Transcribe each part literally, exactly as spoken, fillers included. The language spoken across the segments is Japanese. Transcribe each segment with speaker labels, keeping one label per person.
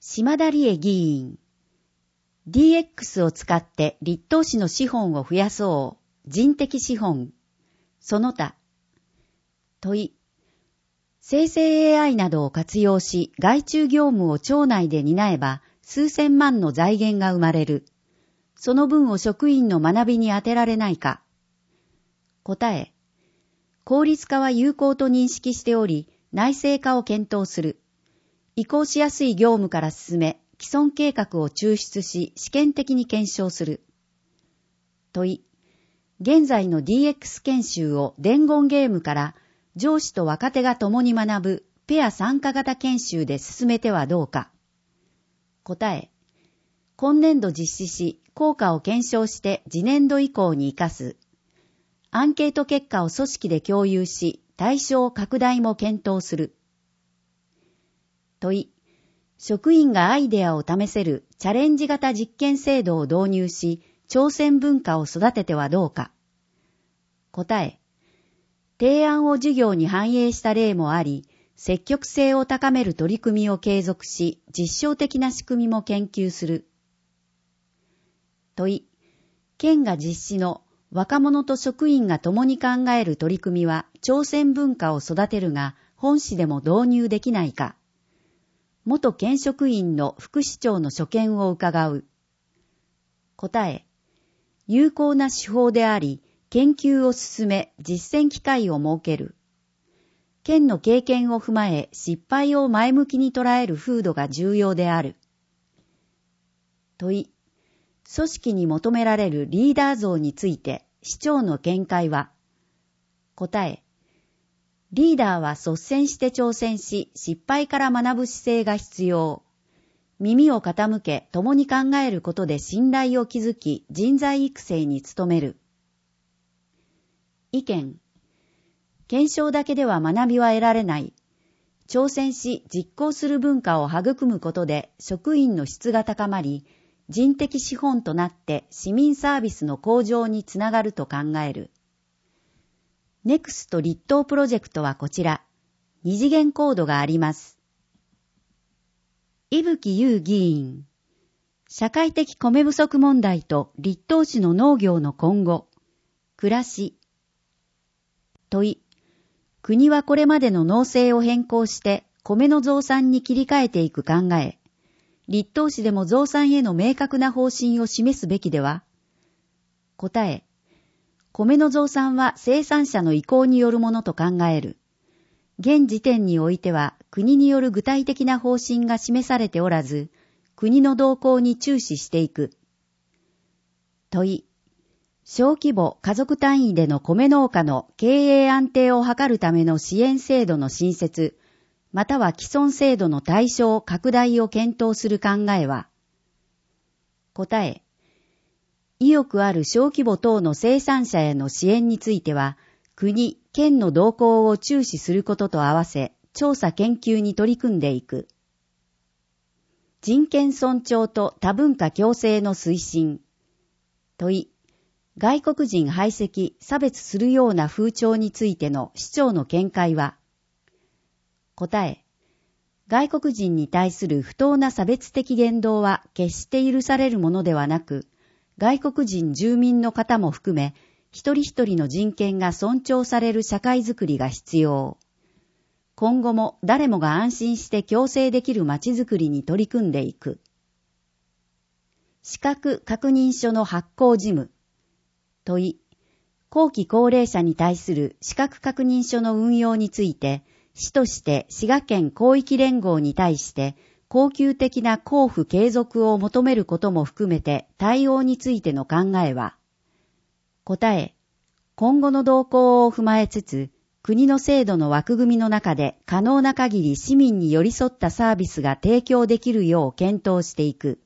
Speaker 1: 島田理恵議員。ディーエックス を使って立東市の資本を増やそう。人的資本。その他。問い。生成 エーアイ などを活用し、外注業務を庁内で担えば、数千万の財源が生まれる。その分を職員の学びに充てられないか。答え。効率化は有効と認識しており、内製化を検討する。移行しやすい業務から進め、既存計画を抽出し、試験的に検証する。問い。現在の ディーエックス 研修を伝言ゲームから上司と若手が共に学ぶペア参加型研修で進めてはどうか。答え。今年度実施し、効果を検証して次年度以降に生かす。アンケート結果を組織で共有し、対象拡大も検討する。問い。職員がアイデアを試せるチャレンジ型実験制度を導入し、挑戦文化を育ててはどうか。答え。提案を授業に反映した例もあり、積極性を高める取り組みを継続し、実証的な仕組みも研究する。問い。県が実施の若者と職員が共に考える取り組みは挑戦文化を育てるが、本市でも導入できないか。元県職員の副市長の所見を伺う。答え。有効な手法であり、研究を進め、実践機会を設ける。県の経験を踏まえ、失敗を前向きに捉える風土が重要である。問い。組織に求められるリーダー像について、市長の見解は。答え。リーダーは率先して挑戦し、失敗から学ぶ姿勢が必要。耳を傾け、共に考えることで信頼を築き、人材育成に努める。意見。検証だけでは学びは得られない。挑戦し、実行する文化を育むことで、職員の質が高まり、人的資本となって市民サービスの向上につながると考える。ネクスト立東プロジェクトはこちら。二次元コードがあります。伊吹優議員。社会的米不足問題と立東市の農業の今後。暮らし。問い。国はこれまでの農政を変更して米の増産に切り替えていく考え。立東市でも増産への明確な方針を示すべきでは。答え。米の増産は生産者の意向によるものと考える。現時点においては国による具体的な方針が示されておらず、国の動向に注視していく。問い。小規模家族単位での米農家の経営安定を図るための支援制度の新設、または既存制度の対象拡大を検討する考えは。答え。意欲ある小規模等の生産者への支援については、国、県の動向を注視することと合わせ、調査研究に取り組んでいく。人権尊重と多文化共生の推進。問い。外国人排斥、差別するような風潮についての市長の見解は。答え。外国人に対する不当な差別的言動は決して許されるものではなく、外国人住民の方も含め、一人一人の人権が尊重される社会づくりが必要。今後も誰もが安心して共生できる街づくりに取り組んでいく。資格確認書の発行事務。問い。後期高齢者に対する資格確認書の運用について、市として滋賀県広域連合に対して、恒久的な交付継続を求めることも含めて対応についての考えは。答え。今後の動向を踏まえつつ、国の制度の枠組みの中で可能な限り市民に寄り添ったサービスが提供できるよう検討していく。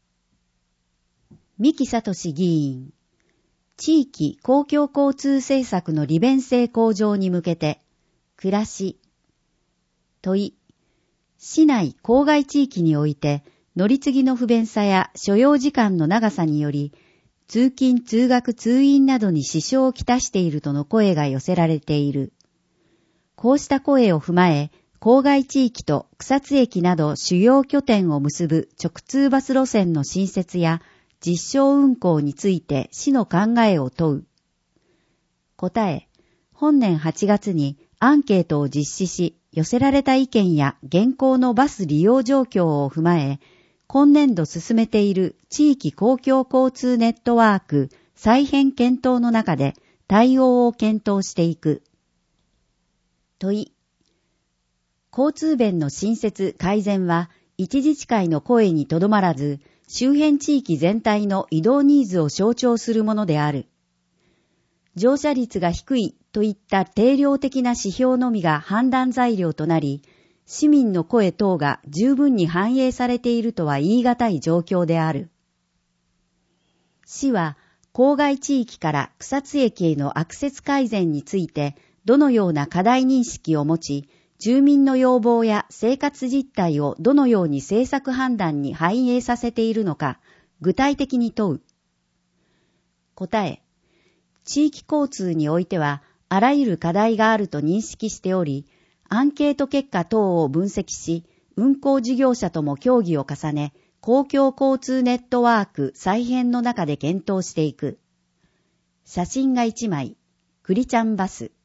Speaker 1: 三木聡議員。地域公共交通政策の利便性向上に向けて、暮らし。問い。市内郊外地域において乗り継ぎの不便さや所要時間の長さにより通勤通学通院などに支障をきたしているとの声が寄せられている。こうした声を踏まえ郊外地域と草津駅など主要拠点を結ぶ直通バス路線の新設や実証運行について市の考えを問う。答え、本年はちがつにアンケートを実施し、寄せられた意見や現行のバス利用状況を踏まえ、今年度進めている地域公共交通ネットワーク再編検討の中で対応を検討していく。問い。交通弁の新設改善は一自治会の声にとどまらず、周辺地域全体の移動ニーズを象徴するものである。乗車率が低いといった定量的な指標のみが判断材料となり、市民の声等が十分に反映されているとは言い難い状況である。市は、郊外地域から草津駅へのアクセス改善について、どのような課題認識を持ち、住民の要望や生活実態をどのように政策判断に反映させているのか、具体的に問う。答え。地域交通においては、あらゆる課題があると認識しており、アンケート結果等を分析し、運行事業者とも協議を重ね、公共交通ネットワーク再編の中で検討していく。写真がいちまい、クリちゃんバス。